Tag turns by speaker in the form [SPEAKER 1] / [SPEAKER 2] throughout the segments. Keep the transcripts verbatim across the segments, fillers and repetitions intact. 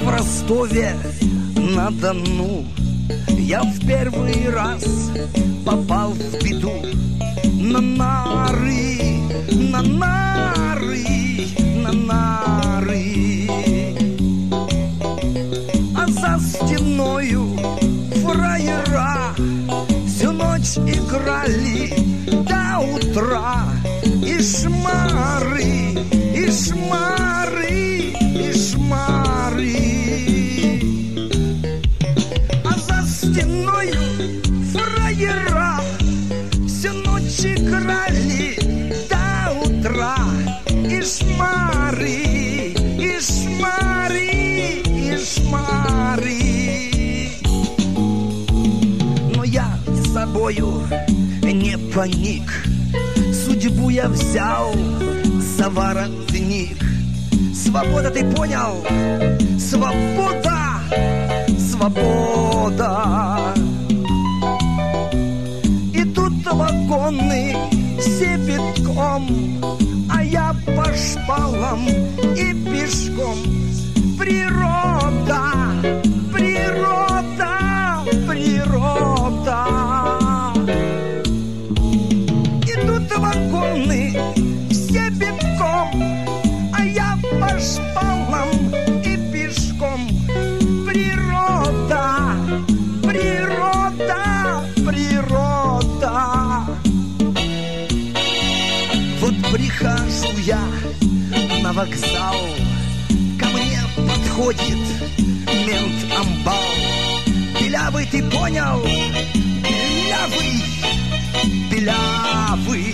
[SPEAKER 1] в Ростове-на-Дону я в первый раз попал в беду. На нары, на нары, на нары. А за стеною фраера всю ночь играли до утра. И шмары, и шмары, и шмары. А за стеною фраера всю ночь играли до утра. И шмары, и шмары, и шмары. Но я с собою не паник. Судьбу я взял за воротник. Свобода, ты понял? Свобода, свобода. Идут вагоны все битком, а я по шпалам и пешком. Природа, природа, природа. Идут вагоны все битком, а я по шпалам и пешком. Природа, природа, природа. Вот прихожу я на вокзал, ко мне подходит мент-амбал. Белявый, ты понял? Белявый, белявый.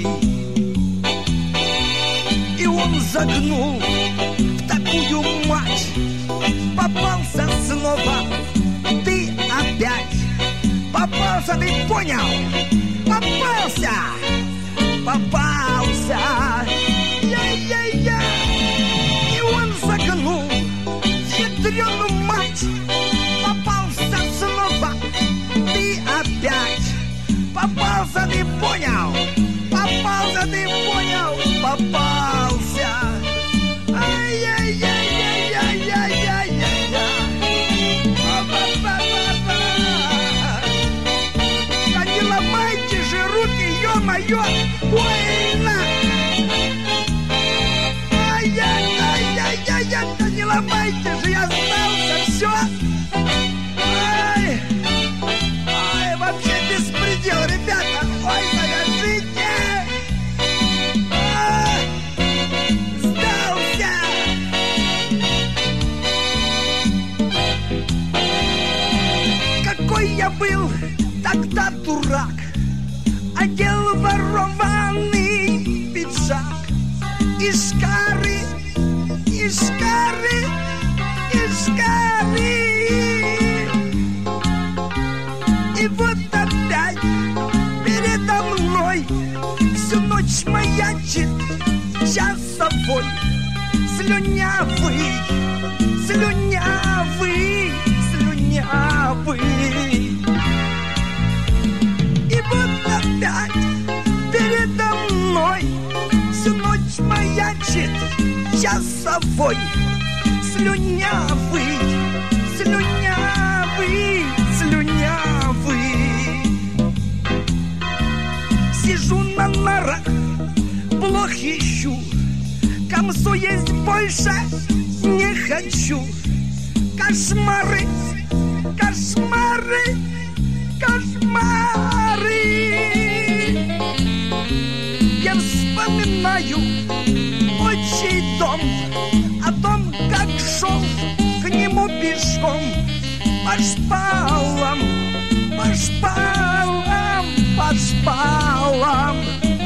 [SPEAKER 1] И он загнул в такую мать. Попался снова, ты опять. Попался, ты понял? Попался, попался. Я-я-я. И он загнул в ядреную мать. Попался снова, ты опять. Попался, ты понял? Попался, ты понял? Попался. Ай-яй-яй-яй-яй-яй-яй-яй. Да не ломайте же руки, ё-моё! Больно! Ай-яй-яй-яй-яй-яй! Да не ломайте же, я сдался, всё! Ай! Ай, вообще беспредел, ребята! Ой, завяжите! Ай! Сдался! Какой я был тогда дурак! Одел ворованный пиджак. И шкары, и шкары, и шкары. И вот опять передо мной всю ночь маячит часовой. Слюнявый, слюнявый, слюнявый. И вот опять передо мной всю ночь маячит часовой. Слюнявый, слюнявый, слюнявый. Сижу на нарах, блох ищу. Камсу есть больше не хочу. Кошмары, кошмары, кошмары. Я вспоминаю отчий дом, о том, как шел к нему пешком. По шпалам, по шпалам, по шпалам.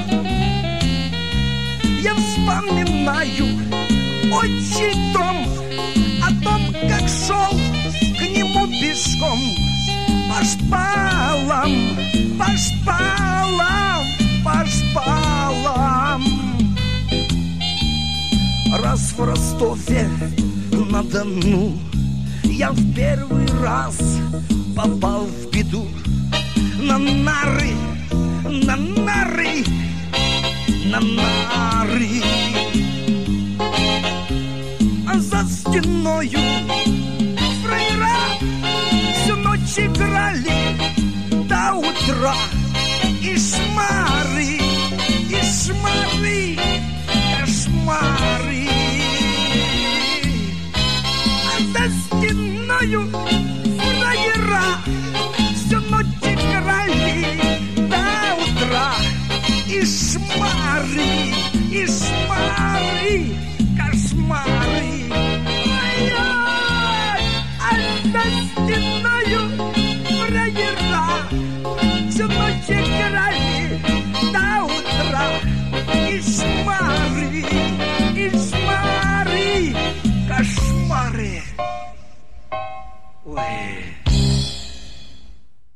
[SPEAKER 1] Я вспоминаю отчий дом, о том, как шел к нему пешком. По шпалам, по шпалам, по шпалам. Раз в Ростове-на-Дону я в первый раз попал в беду. На нары, на нары, на нары. А за стеною Ой.